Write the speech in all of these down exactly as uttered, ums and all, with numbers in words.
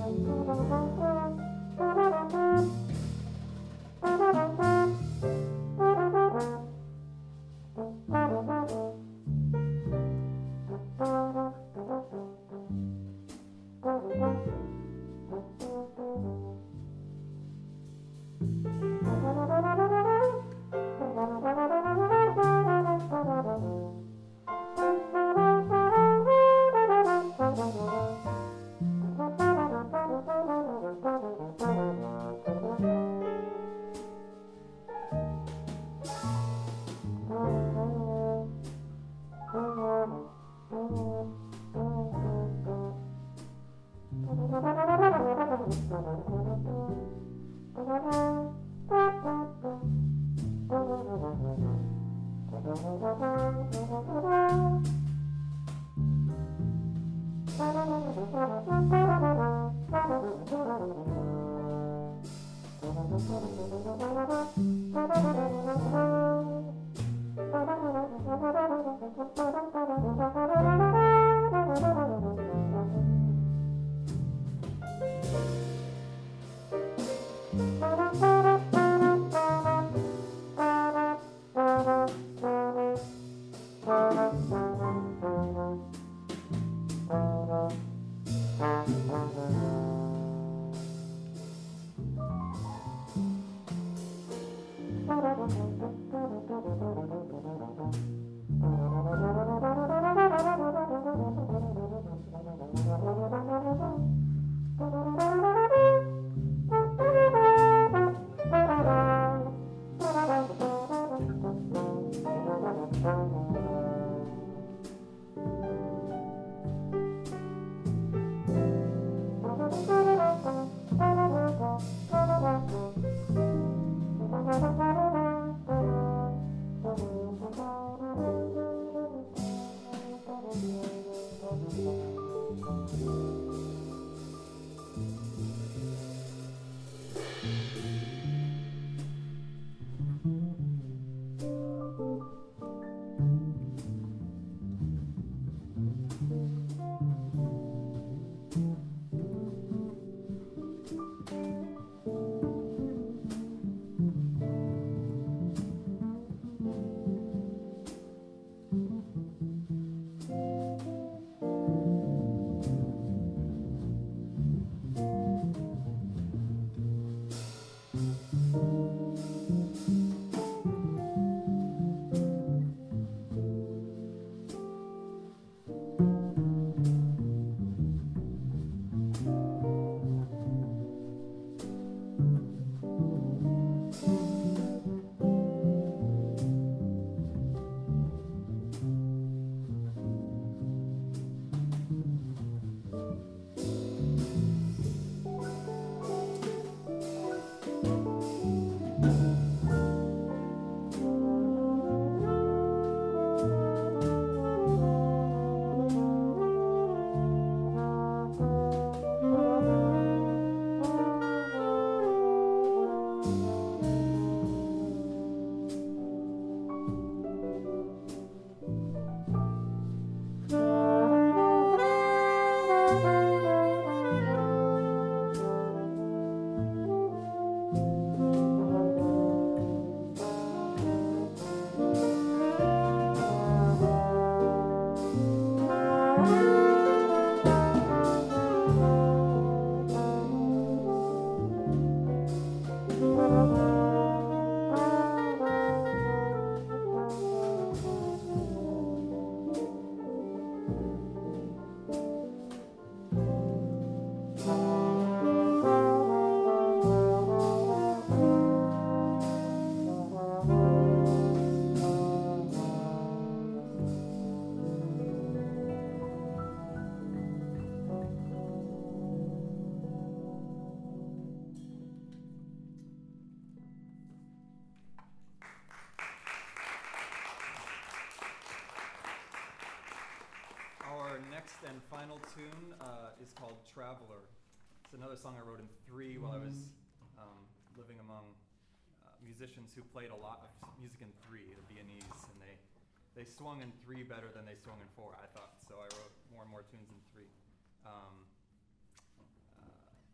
next and final tune uh, is called Traveler. It's another song I wrote in three while I was um, living among uh, musicians who played a lot of music in three, the Viennese, and they, they swung in three better than they swung in four, I thought. So I wrote more and more tunes in three. Um, uh,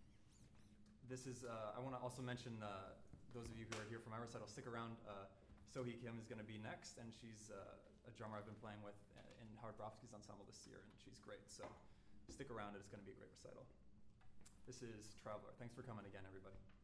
this is, uh, I want to also mention uh, those of you who are here for my recital, stick around. Uh, Sohee Kim is going to be next, and she's uh, a drummer I've been playing with in Howard Brovsky's ensemble this year, and she's great. So stick around, it's going to be a great recital. This is Traveler. Thanks for coming again, everybody.